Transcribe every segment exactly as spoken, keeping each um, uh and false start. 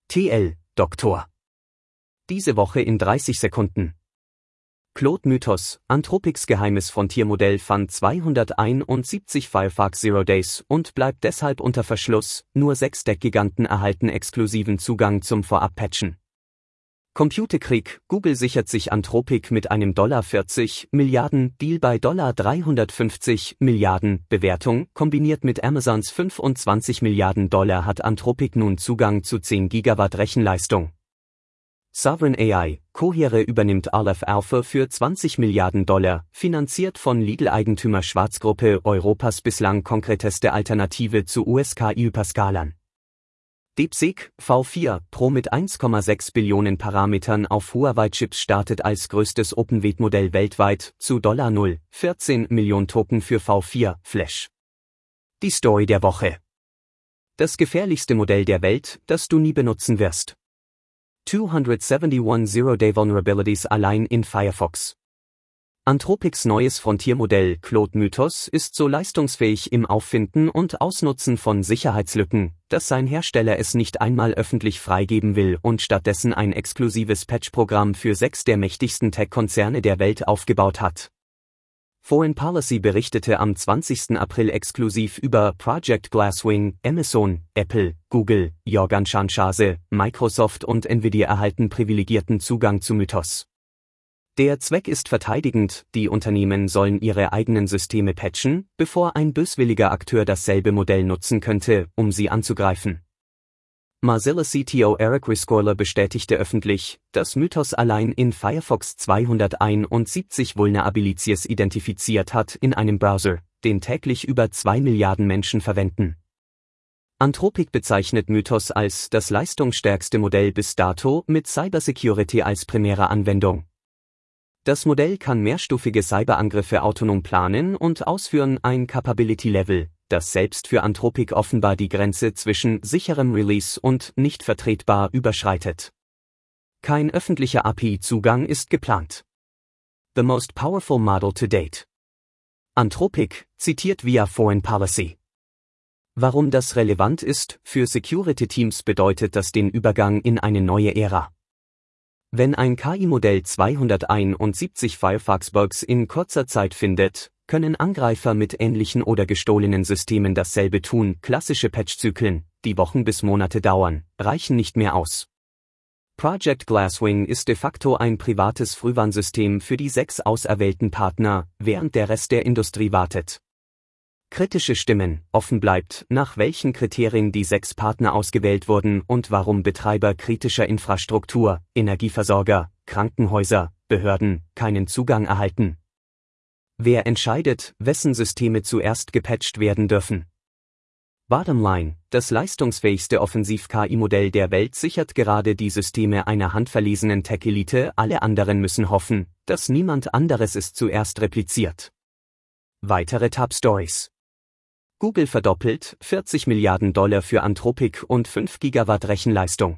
T L, Doktor. Diese Woche in dreißig Sekunden. Claude-Mythos, Anthropics geheimes Frontiermodell fand zweihunderteinundsiebzig Firefox Zero Days und bleibt deshalb unter Verschluss, nur sechs Tech-Giganten erhalten exklusiven Zugang zum Vorab-Patchen. Computerkrieg, Google sichert sich Anthropic mit einem vierzig Milliarden Deal bei dreihundertfünfzig Milliarden Bewertung, kombiniert mit Amazons fünfundzwanzig Milliarden Dollar hat Anthropic nun Zugang zu zehn Gigawatt Rechenleistung. Sovereign A I, Cohere übernimmt Aleph Alpha für zwanzig Milliarden Dollar, finanziert von Lidl-Eigentümer Schwarzgruppe, Europas bislang konkreteste Alternative zu U S K I-Hyperscalern. DeepSeek, V vier Pro mit eins Komma sechs Billionen Parametern auf Huawei-Chips startet als größtes Open-Weight-Modell weltweit, zu null Komma vierzehn Millionen Token für V vier Flash. Die Story der Woche. Das gefährlichste Modell der Welt, das du nie benutzen wirst. zweihunderteinundsiebzig Zero-Day Vulnerabilities allein in Firefox. Anthropics neues Frontiermodell Claude-Mythos ist so leistungsfähig im Auffinden und Ausnutzen von Sicherheitslücken, dass sein Hersteller es nicht einmal öffentlich freigeben will und stattdessen ein exklusives Patch-Programm für sechs der mächtigsten Tech-Konzerne der Welt aufgebaut hat. Foreign Policy berichtete am zwanzigsten April exklusiv über Project Glasswing, Amazon, Apple, Google, Jorgen Schanschase, Microsoft und Nvidia erhalten privilegierten Zugang zu Mythos. Der Zweck ist verteidigend, die Unternehmen sollen ihre eigenen Systeme patchen, bevor ein böswilliger Akteur dasselbe Modell nutzen könnte, um sie anzugreifen. Mozilla C T O Eric Rescorla bestätigte öffentlich, dass Mythos allein in Firefox zweihunderteinundsiebzig Vulnerabilities identifiziert hat in einem Browser, den täglich über zwei Milliarden Menschen verwenden. Anthropic bezeichnet Mythos als das leistungsstärkste Modell bis dato mit Cybersecurity als primäre Anwendung. Das Modell kann mehrstufige Cyberangriffe autonom planen und ausführen, ein Capability-Level, das selbst für Anthropic offenbar die Grenze zwischen sicherem Release und nicht vertretbar überschreitet. Kein öffentlicher A P I-Zugang ist geplant. The most powerful model to date. Anthropic, zitiert via Foreign Policy. Warum das relevant ist, für Security-Teams bedeutet das den Übergang in eine neue Ära. Wenn ein K I-Modell zweihunderteinundsiebzig Firefox-Bugs in kurzer Zeit findet, können Angreifer mit ähnlichen oder gestohlenen Systemen dasselbe tun. Klassische Patchzyklen, die Wochen bis Monate dauern, reichen nicht mehr aus. Project Glasswing ist de facto ein privates Frühwarnsystem für die sechs auserwählten Partner, während der Rest der Industrie wartet. Kritische Stimmen, offen bleibt, nach welchen Kriterien die sechs Partner ausgewählt wurden und warum Betreiber kritischer Infrastruktur, Energieversorger, Krankenhäuser, Behörden keinen Zugang erhalten. Wer entscheidet, wessen Systeme zuerst gepatcht werden dürfen? Bottomline, das leistungsfähigste Offensiv-K I-Modell der Welt sichert gerade die Systeme einer handverlesenen Tech-Elite, alle anderen müssen hoffen, dass niemand anderes es zuerst repliziert. Weitere Top-Stories. Google verdoppelt, vierzig Milliarden Dollar für Anthropic und fünf Gigawatt Rechenleistung.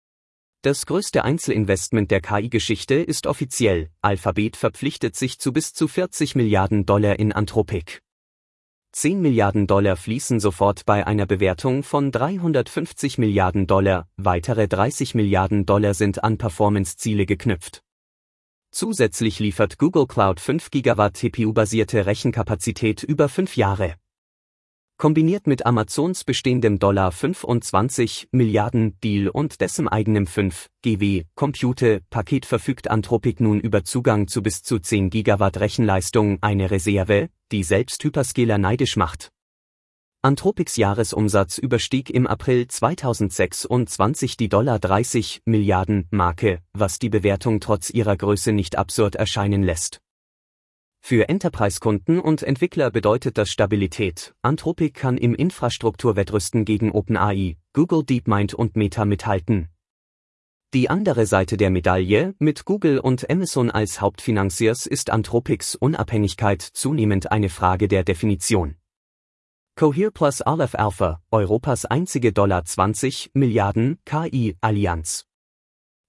Das größte Einzelinvestment der K I-Geschichte ist offiziell, Alphabet verpflichtet sich zu bis zu vierzig Milliarden Dollar in Anthropic. zehn Milliarden Dollar fließen sofort bei einer Bewertung von dreihundertfünfzig Milliarden Dollar, weitere dreißig Milliarden Dollar sind an Performance-Ziele geknüpft. Zusätzlich liefert Google Cloud fünf Gigawatt C P U-basierte Rechenkapazität über fünf Jahre. Kombiniert mit Amazons bestehendem fünfundzwanzig Milliarden Deal und dessen eigenem fünf Gigawatt Compute-Paket verfügt Anthropic nun über Zugang zu bis zu zehn Gigawatt Rechenleistung, eine Reserve, die selbst Hyperscaler neidisch macht. Anthropics Jahresumsatz überstieg im April zweitausendsechsundzwanzig die dreißig Milliarden Marke, was die Bewertung trotz ihrer Größe nicht absurd erscheinen lässt. Für Enterprise-Kunden und Entwickler bedeutet das Stabilität. Anthropic kann im Infrastrukturwettrüsten gegen OpenAI, Google DeepMind und Meta mithalten. Die andere Seite der Medaille, mit Google und Amazon als Hauptfinanziers ist Anthropics Unabhängigkeit zunehmend eine Frage der Definition. Cohere plus Aleph Alpha, Europas einzige zwanzig Milliarden K I-Allianz.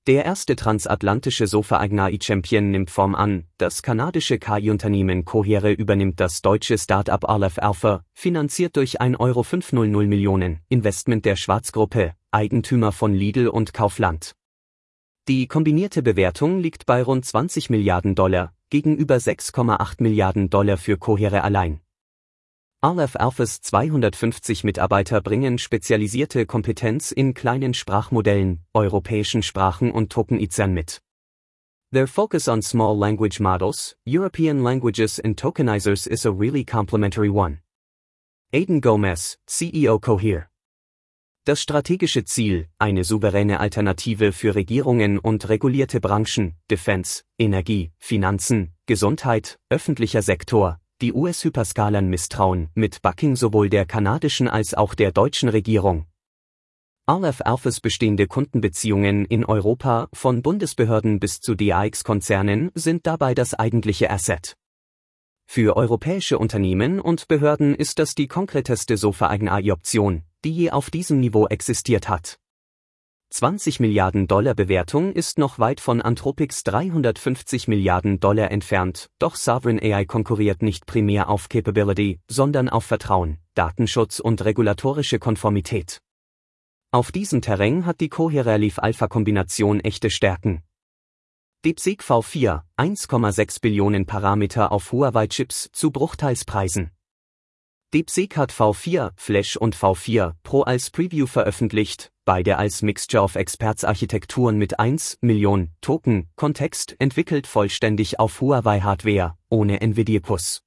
Der erste transatlantische Sofa-A I-Champion nimmt Form an, das kanadische K I-Unternehmen Cohere übernimmt das deutsche Start-up Aleph Alpha, finanziert durch ein Euro fünfhundert Millionen Investment der Schwarz-Gruppe, Eigentümer von Lidl und Kaufland. Die kombinierte Bewertung liegt bei rund zwanzig Milliarden Dollar, gegenüber sechs Komma acht Milliarden Dollar für Cohere allein. Aleph Alphas zweihundertfünfzig Mitarbeiter bringen spezialisierte Kompetenz in kleinen Sprachmodellen, europäischen Sprachen und Tokenizern mit. Their focus on small language models, European languages and tokenizers is a really complementary one. Aidan Gomez, C E O Cohere. Das strategische Ziel, eine souveräne Alternative für Regierungen und regulierte Branchen, Defense, Energie, Finanzen, Gesundheit, öffentlicher Sektor, die U S-Hyperscalern misstrauen, mit Backing sowohl der kanadischen als auch der deutschen Regierung. Aleph Alphas bestehende Kundenbeziehungen in Europa, von Bundesbehörden bis zu D A X-Konzernen, sind dabei das eigentliche Asset. Für europäische Unternehmen und Behörden ist das die konkreteste Sofa-A I-Option, die je auf diesem Niveau existiert hat. zwanzig Milliarden Dollar Bewertung ist noch weit von Anthropics dreihundertfünfzig Milliarden Dollar entfernt, doch Sovereign A I konkurriert nicht primär auf Capability, sondern auf Vertrauen, Datenschutz und regulatorische Konformität. Auf diesem Terrain hat die Cohere Aleph Alpha Kombination echte Stärken. DeepSeek V vier, eins Komma sechs Billionen Parameter auf Huawei-Chips zu Bruchteilspreisen. DeepSeek hat V vier Flash und V vier Pro als Preview veröffentlicht, beide als Mixture of Experts Architekturen mit eins Million Token Kontext entwickelt vollständig auf Huawei-Hardware, ohne Nvidia-Push.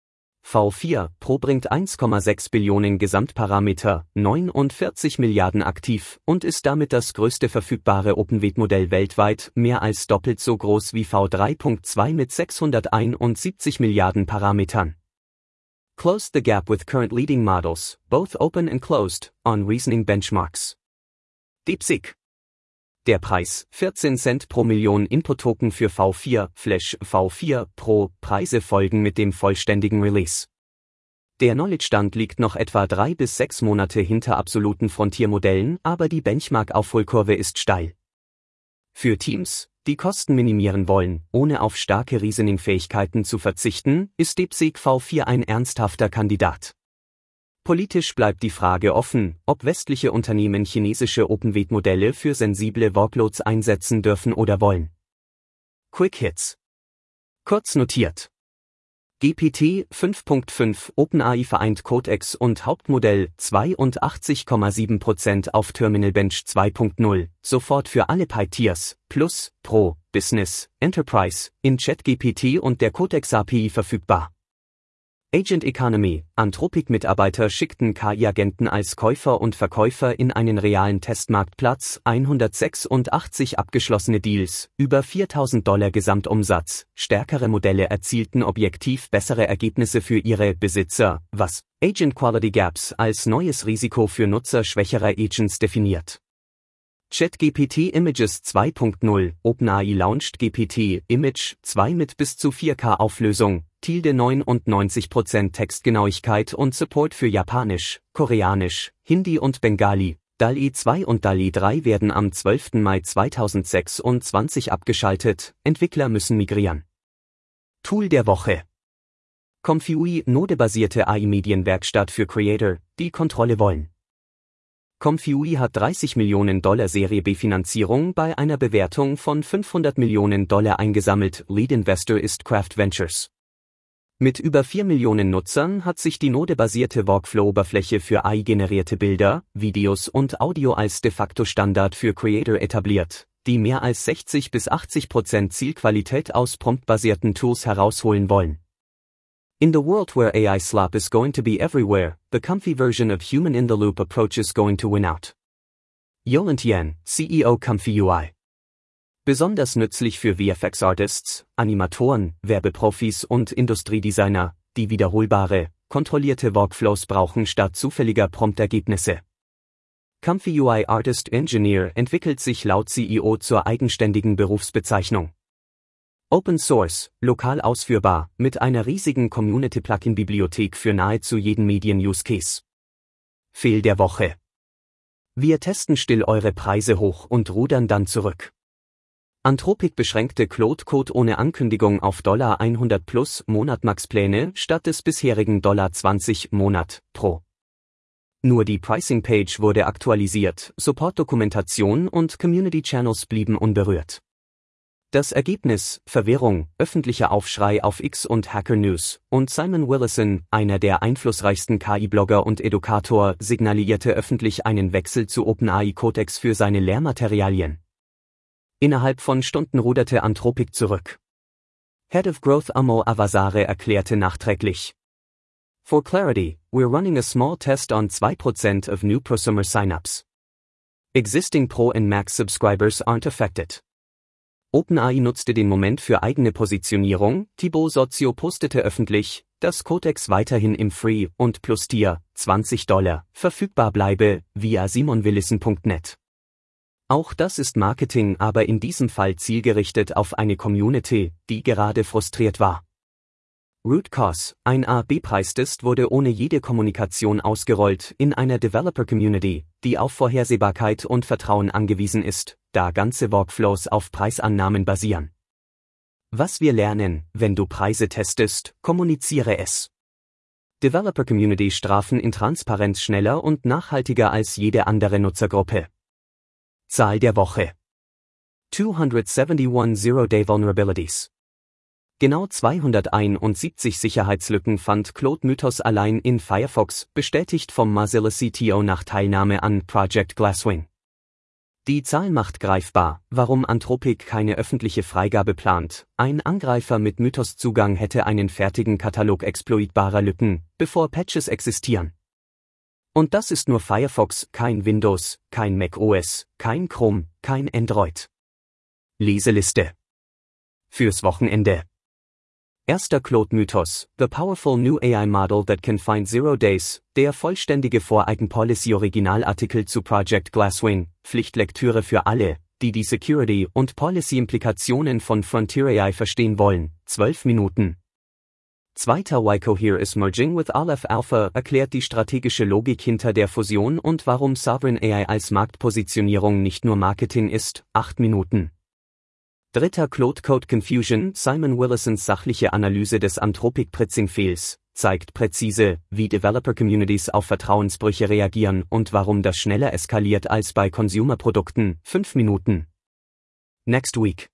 V vier Pro bringt eins Komma sechs Billionen Gesamtparameter, neunundvierzig Milliarden aktiv und ist damit das größte verfügbare Openweight-Modell weltweit, mehr als doppelt so groß wie V drei Punkt zwei mit sechshunderteinundsiebzig Milliarden Parametern. Closed the gap with current leading models, both open and closed, on reasoning benchmarks. DeepSeek. Der Preis, vierzehn Cent pro Million Input-Token für V vier Flash V vier Pro, Preise folgen mit dem vollständigen Release. Der Knowledge-Stand liegt noch etwa drei bis sechs Monate hinter absoluten Frontier-Modellen, aber die Benchmark-Aufholkurve ist steil. Für Teams, die Kosten minimieren wollen, ohne auf starke Reasoning-Fähigkeiten zu verzichten, ist DeepSeek V vier ein ernsthafter Kandidat. Politisch bleibt die Frage offen, ob westliche Unternehmen chinesische Openweight-Modelle für sensible Workloads einsetzen dürfen oder wollen. Quick Hits. Kurz notiert. G P T fünf Punkt fünf OpenAI vereint Codex und Hauptmodell zweiundachtzig Komma sieben Prozent auf Terminal Bench zwei Punkt null, sofort für alle P I-Tiers, Plus, Pro, Business, Enterprise, in ChatGPT und der Codex A P I verfügbar. Agent Economy, Anthropic-Mitarbeiter schickten K I-Agenten als Käufer und Verkäufer in einen realen Testmarktplatz, hundertsechsundachtzig abgeschlossene Deals, über viertausend Dollar Gesamtumsatz, stärkere Modelle erzielten objektiv bessere Ergebnisse für ihre Besitzer, was Agent Quality Gaps als neues Risiko für Nutzer schwächerer Agents definiert. ChatGPT Images zwei Punkt null, OpenAI launched G P T Image zwei mit bis zu vier K Auflösung, tilde neunundneunzig Prozent Textgenauigkeit und Support für Japanisch, Koreanisch, Hindi und Bengali. D A L L-E zwei und D A L L-E drei werden am zwölften Mai zweitausendsechsundzwanzig abgeschaltet, Entwickler müssen migrieren. Tool der Woche. Comfui, nodebasierte A I-Medienwerkstatt für Creator, die Kontrolle wollen. Comfui hat dreißig Millionen Dollar Serie B Finanzierung bei einer Bewertung von fünfhundert Millionen Dollar eingesammelt, Lead Investor ist Craft Ventures. Mit über vier Millionen Nutzern hat sich die nodebasierte Workflow-Oberfläche für A I-generierte Bilder, Videos und Audio als de facto Standard für Creator etabliert, die mehr als sechzig bis achtzig Prozent Zielqualität aus promptbasierten Tools herausholen wollen. In the world where A I slop is going to be everywhere, the comfy version of human-in-the-loop approach is going to win out. Yolan Tian, C E O ComfyUI. Besonders nützlich für V F X-Artists, Animatoren, Werbeprofis und Industriedesigner, die wiederholbare, kontrollierte Workflows brauchen statt zufälliger Promptergebnisse. ComfyUI Artist Engineer entwickelt sich laut C E O zur eigenständigen Berufsbezeichnung. Open Source, lokal ausführbar, mit einer riesigen Community-Plugin-Bibliothek für nahezu jeden Medien-Use-Case. Fail der Woche. Wir testen still eure Preise hoch und rudern dann zurück. Anthropic beschränkte Claude Code ohne Ankündigung auf hundert plus Monat Max-Pläne statt des bisherigen zwanzig Monat pro. Nur die Pricing-Page wurde aktualisiert, Support-Dokumentation und Community-Channels blieben unberührt. Das Ergebnis: Verwirrung, öffentlicher Aufschrei auf X und Hacker News, und Simon Willison, einer der einflussreichsten K I-Blogger und Edukator, signalisierte öffentlich einen Wechsel zu OpenAI Codex für seine Lehrmaterialien. Innerhalb von Stunden ruderte Anthropic zurück. Head of Growth Amo Avazare erklärte nachträglich: For clarity, we're running a small test on two percent of new prosumer signups. Existing Pro and Max subscribers aren't affected. OpenAI nutzte den Moment für eigene Positionierung. Thibaut Sozio postete öffentlich, dass Codex weiterhin im Free- und Plus-Tier zwanzig Dollar verfügbar bleibe, via simon willison punkt net. Auch das ist Marketing, aber in diesem Fall zielgerichtet auf eine Community, die gerade frustriert war. Root Cause, ein A B-Preistest, wurde ohne jede Kommunikation ausgerollt in einer Developer-Community, die auf Vorhersehbarkeit und Vertrauen angewiesen ist, da ganze Workflows auf Preisannahmen basieren. Was wir lernen: Wenn du Preise testest, kommuniziere es. Developer-Community strafen in Transparenz schneller und nachhaltiger als jede andere Nutzergruppe. Zahl der Woche: zweihunderteinundsiebzig Zero-Day Vulnerabilities. Genau zweihunderteinundsiebzig Sicherheitslücken fand Claude Mythos allein in Firefox, bestätigt vom Mozilla C T O nach Teilnahme an Project Glasswing. Die Zahl macht greifbar, warum Anthropic keine öffentliche Freigabe plant. Ein Angreifer mit Mythos-Zugang hätte einen fertigen Katalog exploitbarer Lücken, bevor Patches existieren. Und das ist nur Firefox, kein Windows, kein macOS, kein Chrome, kein Android. Leseliste fürs Wochenende. Erster Claude-Mythos: The powerful new A I model that can find zero days, der vollständige Voreigen-Policy-Originalartikel zu Project Glasswing, Pflichtlektüre für alle, die die Security- und Policy-Implikationen von Frontier A I verstehen wollen, zwölf Minuten. Zweiter Ycohere is merging with Aleph Alpha erklärt die strategische Logik hinter der Fusion und warum Sovereign A I als Marktpositionierung nicht nur Marketing ist, acht Minuten. Dritter Claude Code Confusion, Simon Willisons sachliche Analyse des Anthropic Pricing-Fails zeigt präzise, wie Developer-Communities auf Vertrauensbrüche reagieren und warum das schneller eskaliert als bei Consumer-Produkten, fünf Minuten. Next Week.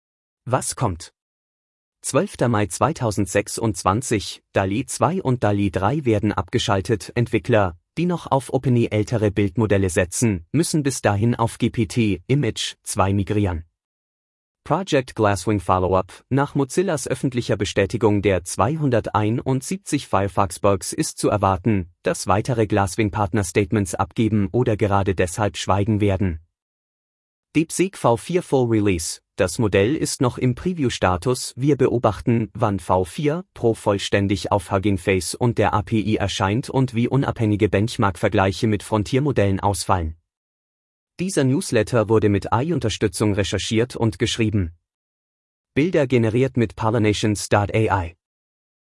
Was kommt? zwölfter Mai zweitausendsechsundzwanzig, DALL-E zwei und DALL-E drei werden abgeschaltet. Entwickler, die noch auf OpenAI ältere Bildmodelle setzen, müssen bis dahin auf G P T Image zwei migrieren. Project Glasswing Follow-up: Nach Mozillas öffentlicher Bestätigung der zweihunderteinundsiebzig Firefox-Bugs ist zu erwarten, dass weitere Glasswing-Partner-Statements abgeben oder gerade deshalb schweigen werden. DeepSeek V vier Full Release: Das Modell ist noch im Preview-Status, wir beobachten, wann V vier Pro vollständig auf Hugging Face und der A P I erscheint und wie unabhängige Benchmark-Vergleiche mit Frontiermodellen ausfallen. Dieser Newsletter wurde mit A I-Unterstützung recherchiert und geschrieben. Bilder generiert mit Pollination punkt A I.